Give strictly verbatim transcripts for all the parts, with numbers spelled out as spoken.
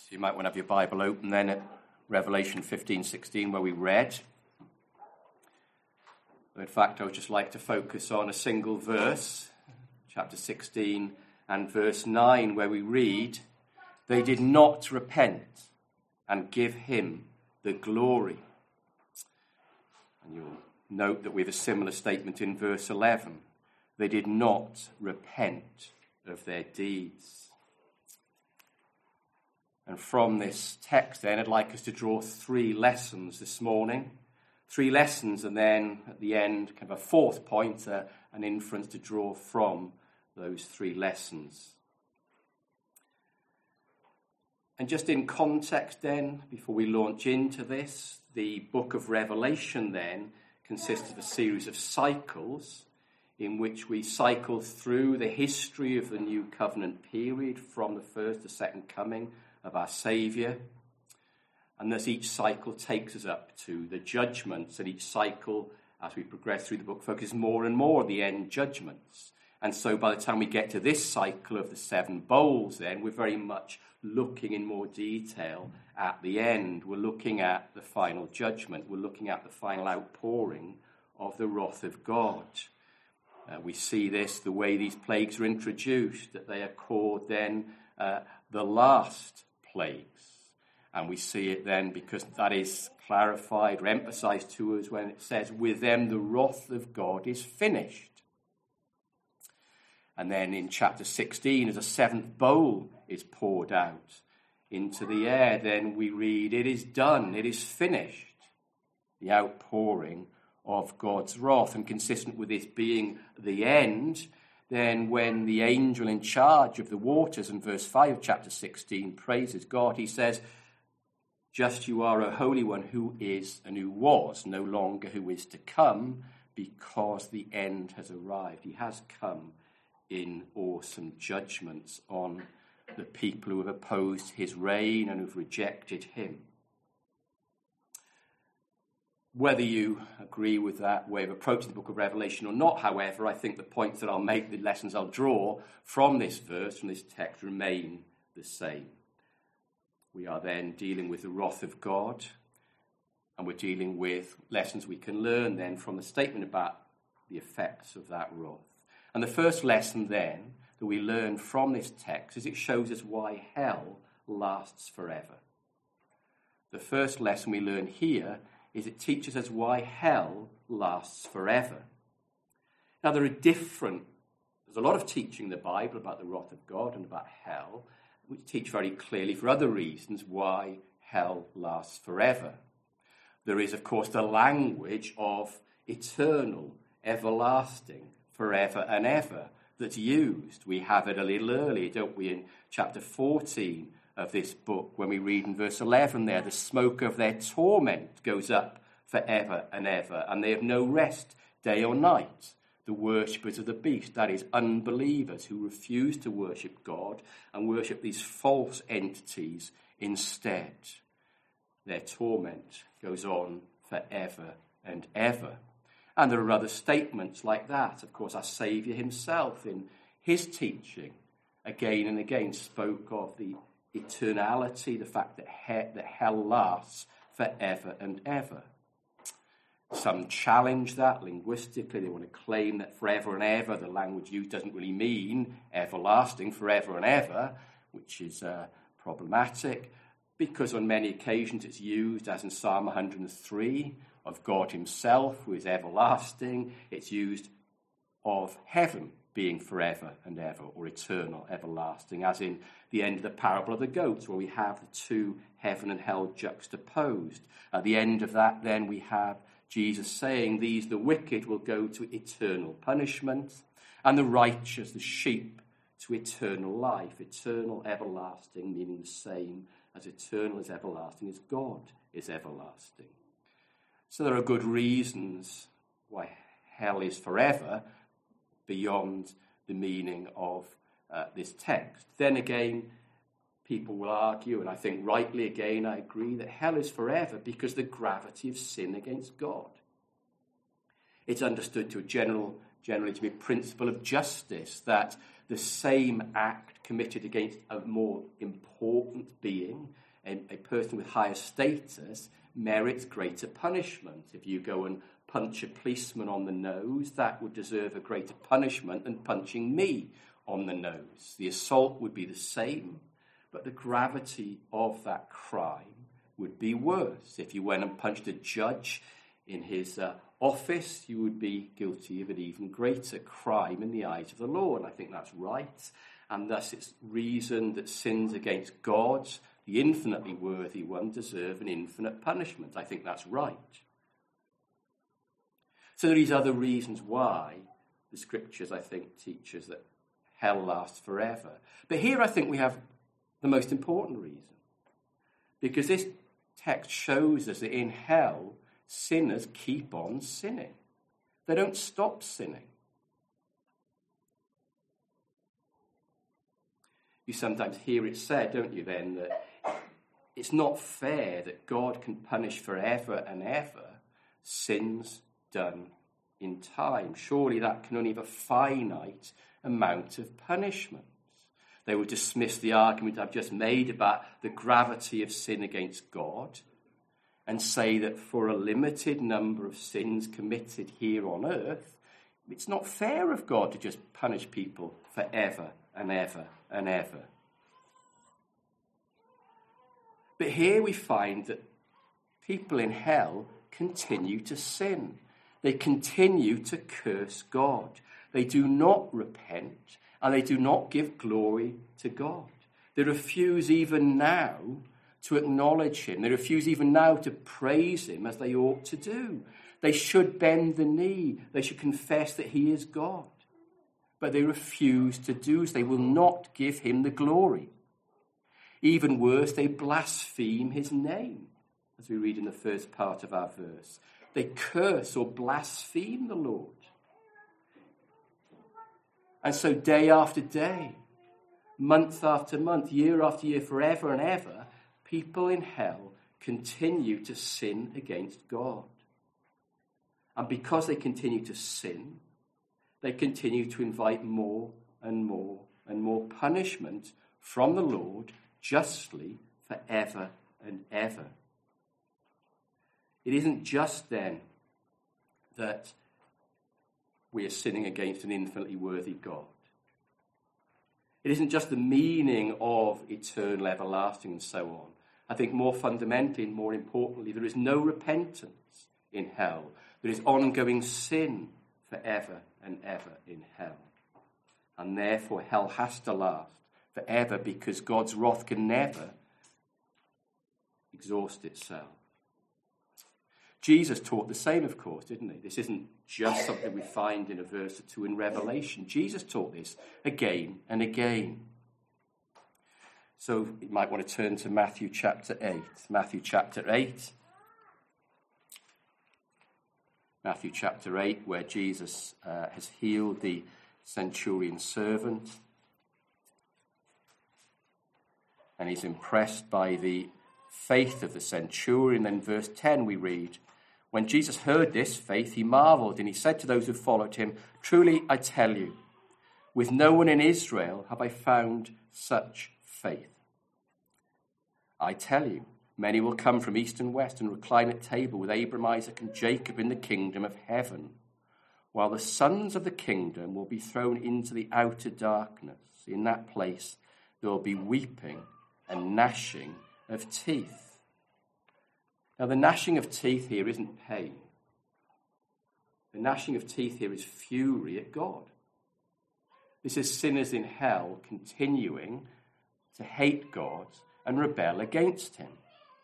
You might want to have your Bible open then at Revelation fifteen sixteen, where we read. In fact, I would just like to focus on a single verse, chapter sixteen and verse nine, where we read, "They did not repent and give him the glory." And you'll note that we have a similar statement in verse eleven. They did not repent of their deeds. And from this text, then, I'd like us to draw three lessons this morning. Three lessons, and then at the end, kind of a fourth point, uh, an inference to draw from those three lessons. And just in context, then, before we launch into this, the book of Revelation, then, consists of a series of cycles in which we cycle through the history of the New Covenant period from the first to second coming of our Saviour. And thus each cycle takes us up to the judgments, and each cycle, as we progress through the book, focuses more and more on the end judgments. And so by the time we get to this cycle of the seven bowls, then, we're very much looking in more detail at the end. We're looking at the final judgment. We're looking at the final outpouring of the wrath of God. Uh, we see this, the way these plagues are introduced, that they are called then uh, the last plagues. And we see it then because that is clarified or emphasized to us when it says, "With them the wrath of God is finished." And then in chapter sixteen, as a seventh bowl is poured out into the air, then we read, "It is done, it is finished," the outpouring of God's wrath. And consistent with this being the end, then when the angel in charge of the waters in verse five of chapter sixteen praises God, he says, "Just you are a holy one who is and who was, no longer who is to come, because the end has arrived." He has come in awesome judgments on the people who have opposed his reign and who've rejected him. Whether you agree with that way of approaching the book of Revelation or not, however, I think the points that I'll make, the lessons I'll draw from this verse, from this text, remain the same. We are then dealing with the wrath of God, and we're dealing with lessons we can learn then from the statement about the effects of that wrath. And the first lesson then that we learn from this text is it shows us why hell lasts forever. The first lesson we learn here is it teaches us why hell lasts forever. Now, there are different, there's a lot of teaching in the Bible about the wrath of God and about hell, which teach very clearly for other reasons why hell lasts forever. There is, of course, the language of eternal, everlasting, forever and ever that's used. We have it a little earlier, don't we, in chapter fourteen of this book, when we read in verse eleven there, "The smoke of their torment goes up forever and ever, and they have no rest day or night. The worshippers of the beast," that is, unbelievers who refuse to worship God and worship these false entities instead. Their torment goes on forever and ever. And there are other statements like that. Of course, our Saviour himself in his teaching again and again spoke of the eternality, the fact that, he- that hell lasts forever and ever. Some challenge that linguistically. They want to claim that forever and ever, the language used doesn't really mean everlasting, forever and ever, which is uh, problematic, because on many occasions it's used, as in Psalm one hundred three, of God himself, who is everlasting. It's used of heaven being forever and ever, or eternal, everlasting, as in the end of the parable of the goats, where we have the two, heaven and hell, juxtaposed. At the end of that, then, we have Jesus saying, "These, the wicked, will go to eternal punishment, and the righteous, the sheep, to eternal life." Eternal, everlasting, meaning the same as eternal as everlasting as God is everlasting. So there are good reasons why hell is forever beyond the meaning of uh, this text. Then again, people will argue, and I think rightly again I agree, that hell is forever because the gravity of sin against God. It's understood to a general, generally to be a principle of justice, that the same act committed against a more important being, a, a person with higher status, merits greater punishment. If you go and punch a policeman on the nose, that would deserve a greater punishment than punching me on the nose. The assault would be the same, but the gravity of that crime would be worse. If you went and punched a judge in his uh, office, you would be guilty of an even greater crime in the eyes of the law, and I think that's right. And thus it's reason that sins against God, the infinitely worthy one, deserve an infinite punishment. I think that's right. So there are these other reasons why the scriptures, I think, teach us that hell lasts forever. But here I think we have the most important reason, because this text shows us that in hell, sinners keep on sinning. They don't stop sinning. You sometimes hear it said, don't you, then, that it's not fair that God can punish forever and ever sins done in time. Surely that can only have a finite amount of punishment. They will dismiss the argument I've just made about the gravity of sin against God and say that for a limited number of sins committed here on earth, it's not fair of God to just punish people forever and ever and ever. But here we find that people in hell continue to sin. They continue to curse God. They do not repent, and they do not give glory to God. They refuse even now to acknowledge him. They refuse even now to praise him as they ought to do. They should bend the knee. They should confess that he is God. But they refuse to do so. They will not give him the glory. Even worse, they blaspheme his name, as we read in the first part of our verse. They curse or blaspheme the Lord. And so day after day, month after month, year after year, forever and ever, people in hell continue to sin against God. And because they continue to sin, they continue to invite more and more and more punishment from the Lord justly forever and ever. It isn't just then that we are sinning against an infinitely worthy God. It isn't just the meaning of eternal, everlasting, and so on. I think more fundamentally and more importantly, there is no repentance in hell. There is ongoing sin forever and ever in hell. And therefore hell has to last forever, because God's wrath can never exhaust itself. Jesus taught the same, of course, didn't he? This isn't just something we find in a verse or two in Revelation. Jesus taught this again and again. So you might want to turn to Matthew chapter eight. Matthew chapter eight. Matthew chapter eight, where Jesus uh, has healed the centurion servant. And he's impressed by the faith of the centurion. Then verse ten we read, when Jesus heard this faith, he marveled, and he said to those who followed him, truly I tell you, with no one in Israel have I found such faith. I tell you, many will come from east and west and recline at table with Abraham, Isaac, and Jacob in the kingdom of heaven, while the sons of the kingdom will be thrown into the outer darkness. In that place there will be weeping and gnashing of teeth. Now, the gnashing of teeth here isn't pain. The gnashing of teeth here is fury at God. This is sinners in hell continuing to hate God and rebel against him.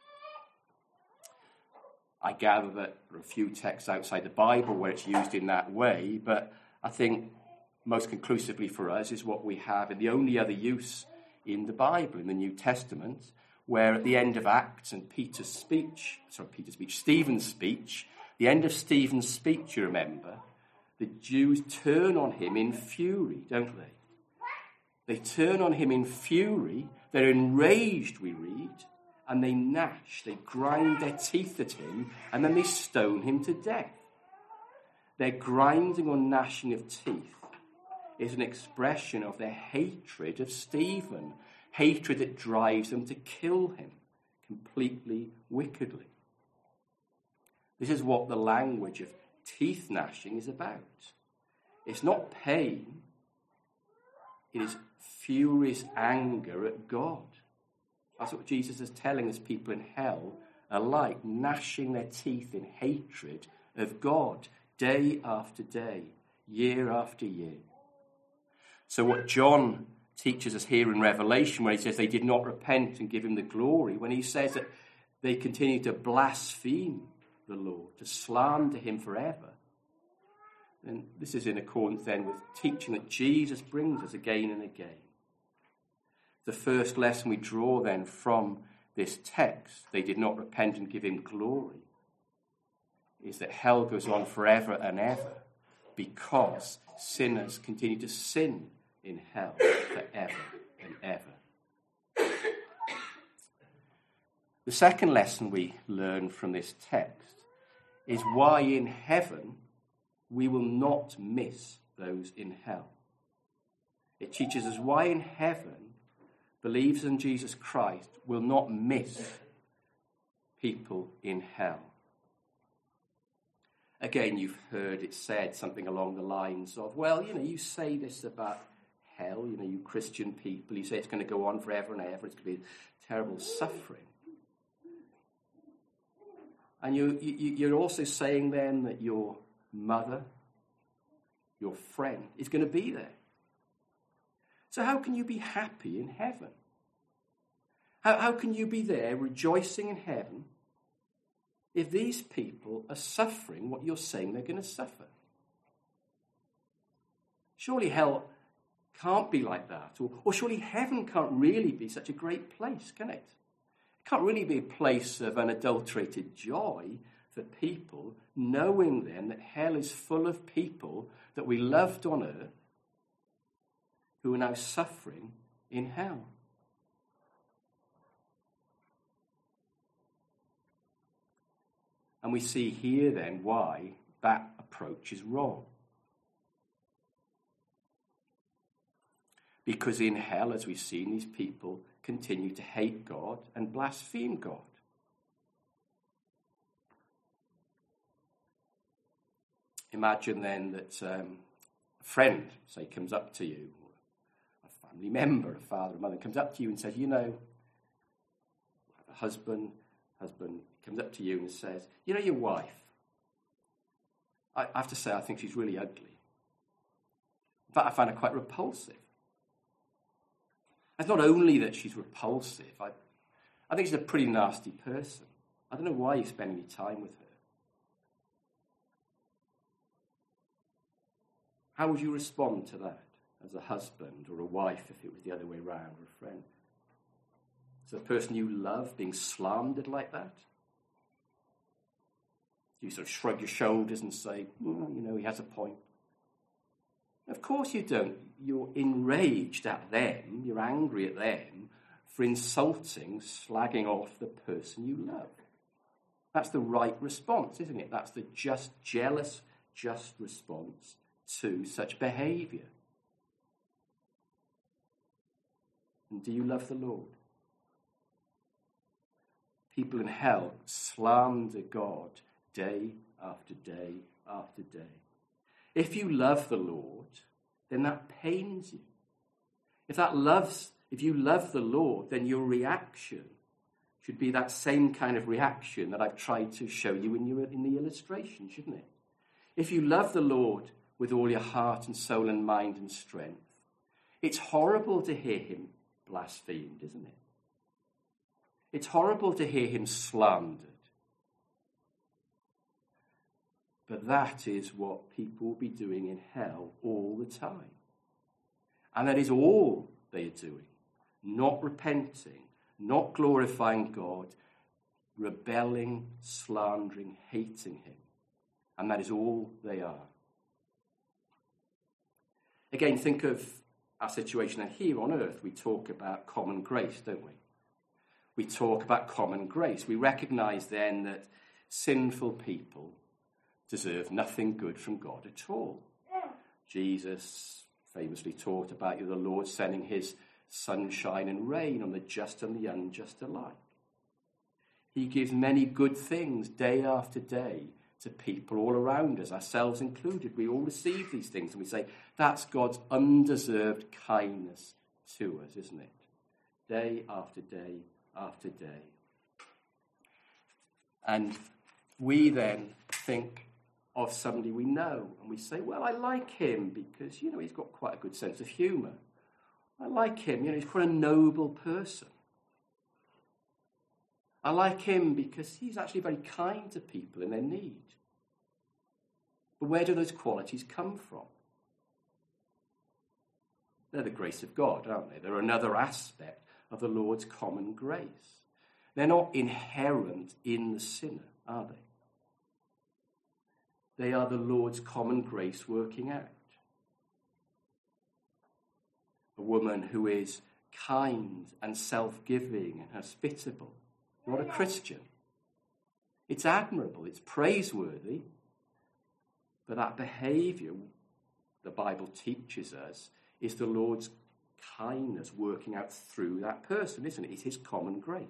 I gather that there are a few texts outside the Bible where it's used in that way, but I think most conclusively for us is what we have in the only other use in the Bible, in the New Testament, where at the end of Acts and Peter's speech, sorry, Peter's speech, Stephen's speech, the end of Stephen's speech, you remember, the Jews turn on him in fury, don't they? They turn on him in fury, they're enraged, we read, and they gnash, they grind their teeth at him, and then they stone him to death. Their grinding or gnashing of teeth is an expression of their hatred of Stephen, hatred that drives them to kill him completely wickedly. This is what the language of teeth gnashing is about. It's not pain, it is furious anger at God. That's what Jesus is telling us people in hell are like, gnashing their teeth in hatred of God day after day, year after year. So what John teaches us here in Revelation, where he says they did not repent and give him the glory, when he says that they continue to blaspheme the Lord, to slander him forever, and this is in accordance then with teaching that Jesus brings us again and again. The first lesson we draw then from this text, they did not repent and give him glory, is that hell goes on forever and ever because sinners continue to sin in hell forever and ever. The second lesson we learn from this text is why in heaven we will not miss those in hell. It teaches us why in heaven believers in Jesus Christ will not miss people in hell. Again, you've heard it said something along the lines of, well, you know, you say this about hell, you know, you Christian people, you say it's going to go on forever and ever, it's going to be terrible suffering. And you, you, you're also saying then that your mother, your friend, is going to be there. So how can you be happy in heaven? How, how can you be there rejoicing in heaven if these people are suffering what you're saying they're going to suffer? Surely hell can't be like that. Or, or surely heaven can't really be such a great place, can it? It can't really be a place of unadulterated joy for people, knowing then that hell is full of people that we loved on earth who are now suffering in hell. And we see here then why that approach is wrong. Because in hell, as we've seen, these people continue to hate God and blaspheme God. Imagine then that um, a friend, say, comes up to you, or a family member, a father or mother, comes up to you and says, you know, a husband, husband comes up to you and says, you know, your wife, I, I have to say, I think she's really ugly. In fact, I find her quite repulsive. It's not only that she's repulsive, I, I think she's a pretty nasty person. I don't know why you spend any time with her. How would you respond to that as a husband or a wife if it was the other way around, or a friend? Is the person you love being slandered like that? Do you sort of shrug your shoulders and say, well, you know, he has a point? Of course you don't. You're enraged at them, you're angry at them for insulting, slagging off the person you love. That's the right response, isn't it? That's the just, jealous, just response to such behaviour. And do you love the Lord? People in hell slander God day after day after day. If you love the Lord, then that pains you. If that loves, if you love the Lord, then your reaction should be that same kind of reaction that I've tried to show you in, your, in the illustration, shouldn't it? If you love the Lord with all your heart and soul and mind and strength, it's horrible to hear him blasphemed, isn't it? It's horrible to hear him slandered. But that is what people will be doing in hell all the time. And that is all they are doing. Not repenting, not glorifying God, rebelling, slandering, hating him. And that is all they are. Again, think of our situation here on earth. We talk about common grace, don't we? We talk about common grace. We recognize then that sinful people deserve nothing good from God at all. Jesus famously taught about you, the Lord sending his sunshine and rain on the just and the unjust alike. He gives many good things day after day to people all around us, ourselves included. We all receive these things and we say, that's God's undeserved kindness to us, isn't it? Day after day after day. And we then think of somebody we know and we say, well, I like him because, you know, he's got quite a good sense of humour. I like him, you know, he's quite a noble person. I like him because he's actually very kind to people in their need. But where do those qualities come from? They're the grace of God, aren't they? They're another aspect of the Lord's common grace. They're not inherent in the sinner, are they? They are the Lord's common grace working out. A woman who is kind and self-giving and hospitable, not a Christian. It's admirable, it's praiseworthy, but that behaviour, the Bible teaches us, is the Lord's kindness working out through that person, isn't it? It's his common grace.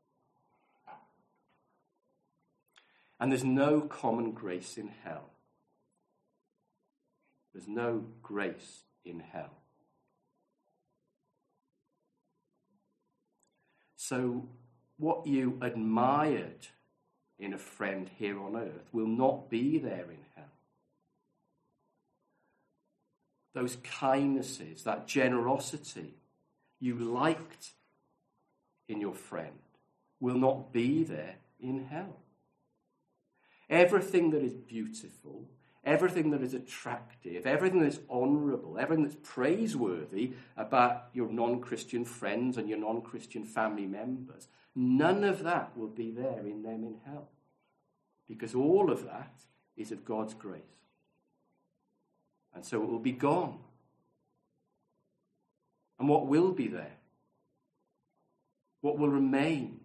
And there's no common grace in hell. There's no grace in hell. So what you admired in a friend here on earth will not be there in hell. Those kindnesses, that generosity you liked in your friend will not be there in hell. Everything that is beautiful, everything that is attractive, everything that's honourable, everything that's praiseworthy about your non-Christian friends and your non-Christian family members, none of that will be there in them in hell. Because all of that is of God's grace. And so it will be gone. And what will be there? What will remain?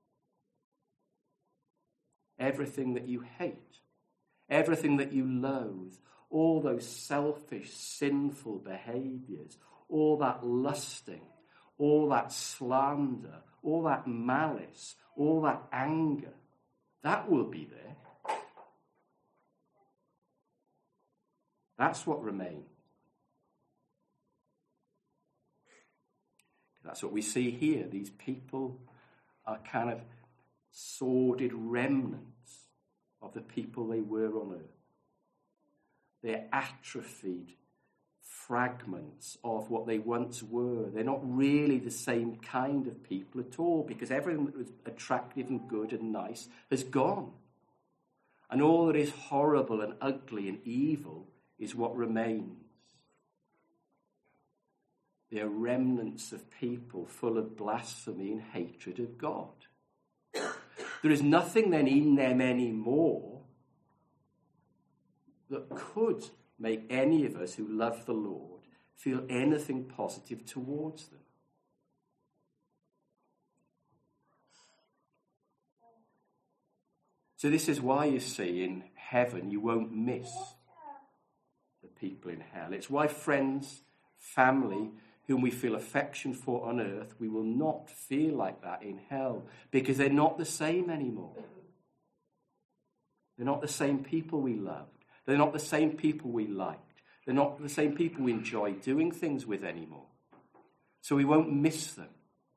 Everything that you hate, everything that you loathe, all those selfish, sinful behaviours, all that lusting, all that slander, all that malice, all that anger, that will be there. That's what remains. That's what we see here. These people are kind of sordid remnants of the people they were on earth. They're atrophied fragments of what they once were. They're not really the same kind of people at all, because everything that was attractive and good and nice has gone. And all that is horrible and ugly and evil is what remains. They are remnants of people full of blasphemy and hatred of God. There is nothing then in them anymore that could make any of us who love the Lord feel anything positive towards them. So this is why, you see, in heaven you won't miss the people in hell. It's why friends, family, whom we feel affection for on earth, we will not feel like that in hell, because they're not the same anymore. They're not the same people we loved. They're not the same people we liked. They're not the same people we enjoy doing things with anymore. So we won't miss them.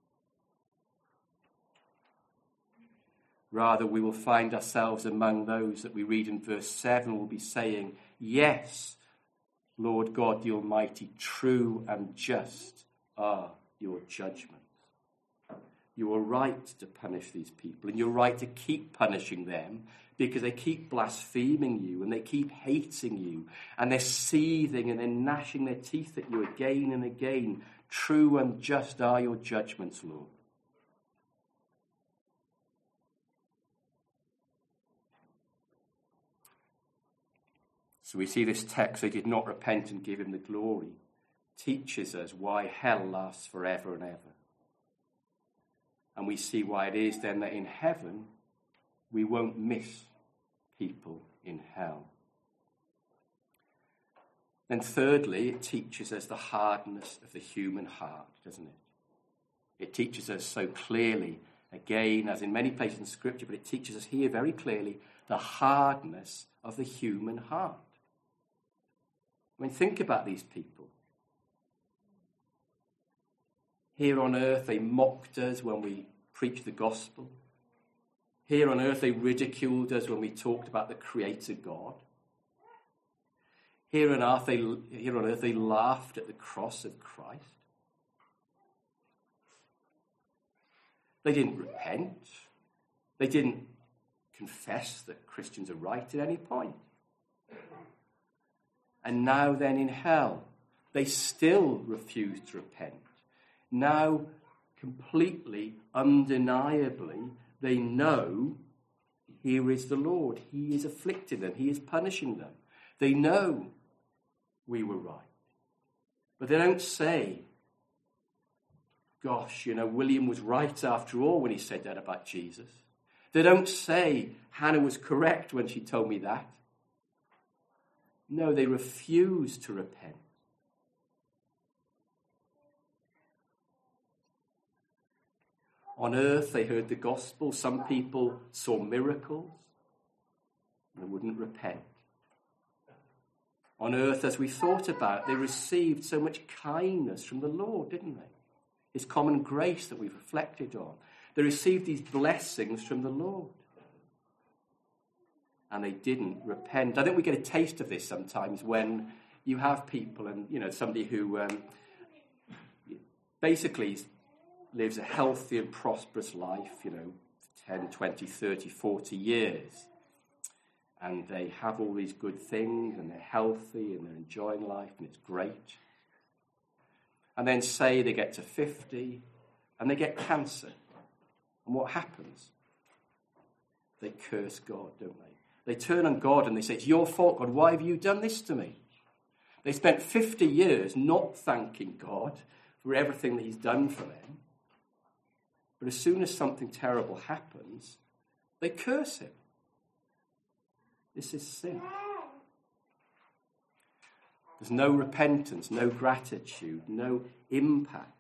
Rather, we will find ourselves among those that we read in verse seven will be saying, yes, Lord God the Almighty, true and just are your judgments. You are right to punish these people, and you're right to keep punishing them because they keep blaspheming you and they keep hating you and they're seething and they're gnashing their teeth at you again and again. True and just are your judgments, Lord. So we see this text, they did not repent and give him the glory, teaches us why hell lasts forever and ever. And we see why it is then that in heaven we won't miss people in hell. Then thirdly, it teaches us the hardness of the human heart, doesn't it? It teaches us so clearly, again, as in many places in Scripture, but it teaches us here very clearly the hardness of the human heart. I mean, think about these people. Here on earth, they mocked us when we preached the gospel. Here on earth, they ridiculed us when we talked about the Creator God. Here on earth, they, here on earth, they laughed at the cross of Christ. They didn't repent. They didn't confess that Christians are right at any point. And now then in hell, they still refuse to repent. Now, completely, undeniably, they know here is the Lord. He is afflicting them. He is punishing them. They know we were right. But they don't say, gosh, you know, William was right after all when he said that about Jesus. They don't say, Hannah was correct when she told me that. No, they refuse to repent. On earth, they heard the gospel. Some people saw miracles and they wouldn't repent. On earth, as we thought about, they received so much kindness from the Lord, didn't they? His common grace that we've reflected on. They received these blessings from the Lord. And they didn't repent. I think we get a taste of this sometimes when you have people and, you know, somebody who um, basically lives a healthy and prosperous life, you know, ten, twenty, thirty, forty years. And they have all these good things and they're healthy and they're enjoying life and it's great. And then say they get to fifty and they get cancer. And what happens? They curse God, don't they? They turn on God and they say, it's your fault, God. Why have you done this to me? They spent fifty years not thanking God for everything that he's done for them. But as soon as something terrible happens, they curse him. This is sin. There's no repentance, no gratitude, no impact.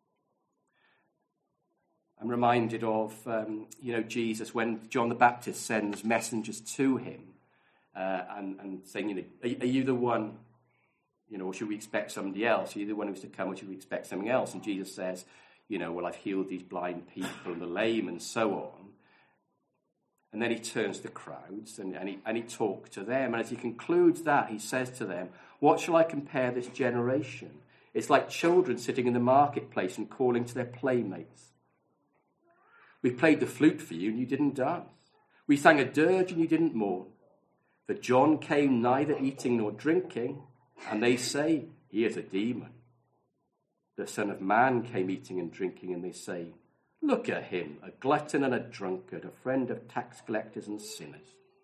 I'm reminded of, um, you know, Jesus when John the Baptist sends messengers to him uh, and, and saying, you know, are, are you the one, you know, or should we expect somebody else? Are you the one who's to come or should we expect something else? And Jesus says, you know, well, I've healed these blind people and the lame and so on. And then he turns to the crowds and, and, he, and he talks to them. And as he concludes that, he says to them, what shall I compare this generation? It's like children sitting in the marketplace and calling to their playmates. We played the flute for you and you didn't dance. We sang a dirge and you didn't mourn. For John came neither eating nor drinking, and they say, he is a demon. The Son of Man came eating and drinking, and they say, look at him, a glutton and a drunkard, a friend of tax collectors and sinners.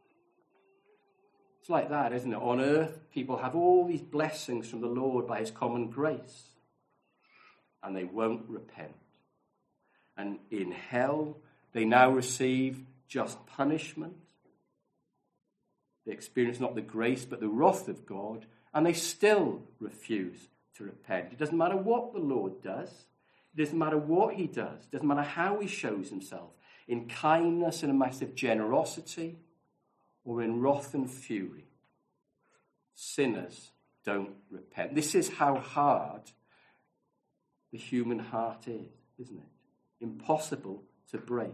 It's like that, isn't it? On earth, people have all these blessings from the Lord by his common grace, and they won't repent. And in hell, they now receive just punishment. They experience not the grace, but the wrath of God, and they still refuse to repent. It doesn't matter what the Lord does. It doesn't matter what he does. It doesn't matter how he shows himself, in kindness and a massive generosity, or in wrath and fury. Sinners don't repent. This is how hard the human heart is, isn't it? Impossible to break.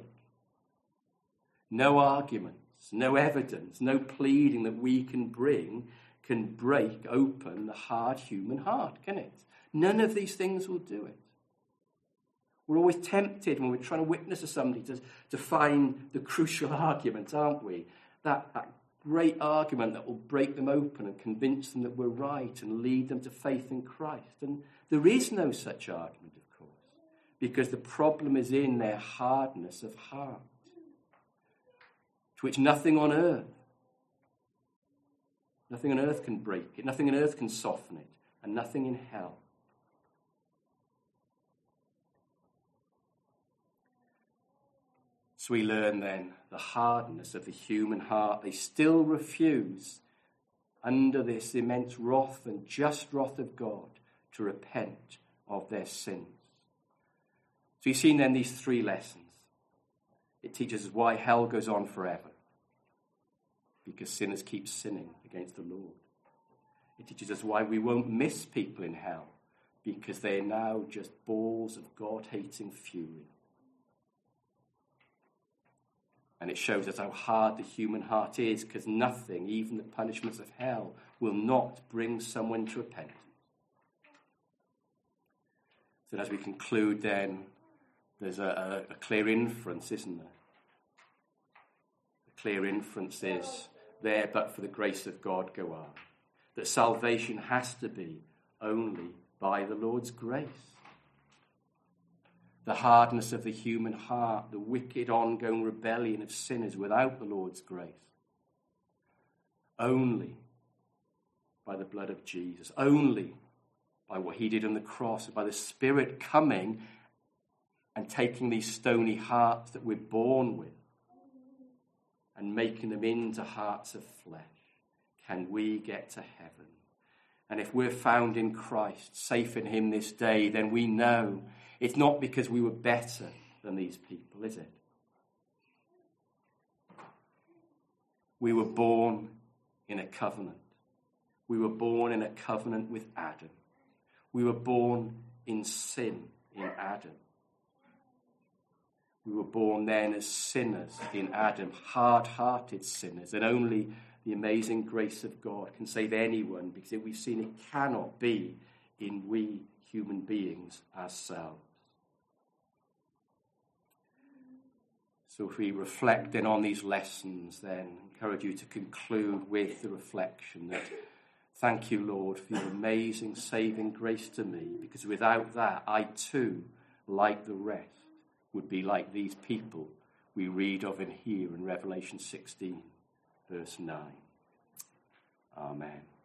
No arguments, no evidence, no pleading that we can bring can break open the hard human heart, can it? None of these things will do it. We're always tempted when we're trying to witness to somebody to, to find the crucial argument, aren't we? That, that great argument that will break them open and convince them that we're right and lead them to faith in Christ. And there is no such argument, of course, because the problem is in their hardness of heart, to which nothing on earth, nothing on earth can break it, nothing on earth can soften it, and nothing in hell. So we learn then the hardness of the human heart. They still refuse under this immense wrath and just wrath of God, to repent of their sins. So you've seen then these three lessons. It teaches us why hell goes on forever, because sinners keep sinning against the Lord. It teaches us why we won't miss people in hell, because they are now just balls of God-hating fury. And it shows us how hard the human heart is, because nothing, even the punishments of hell, will not bring someone to repentance. So as we conclude then, there's a, a, a clear inference, isn't there? The clear inference is, there but for the grace of God go on. That salvation has to be only by the Lord's grace. The hardness of the human heart, the wicked ongoing rebellion of sinners without the Lord's grace. Only by the blood of Jesus. Only by what he did on the cross, by the Spirit coming and taking these stony hearts that we're born with and making them into hearts of flesh, can we get to heaven. And if we're found in Christ, safe in him this day, then we know it's not because we were better than these people, is it? We were born in a covenant. We were born in a covenant with Adam. We were born in sin in Adam. We were born then as sinners in Adam, hard-hearted sinners, and only the amazing grace of God can save anyone, because we've seen it cannot be in we human beings ourselves. So if we reflect then on these lessons, then I encourage you to conclude with the reflection that thank you, Lord, for your amazing saving grace to me, because without that, I too, like the rest, would be like these people we read of in here in Revelation sixteen, verse nine. Amen.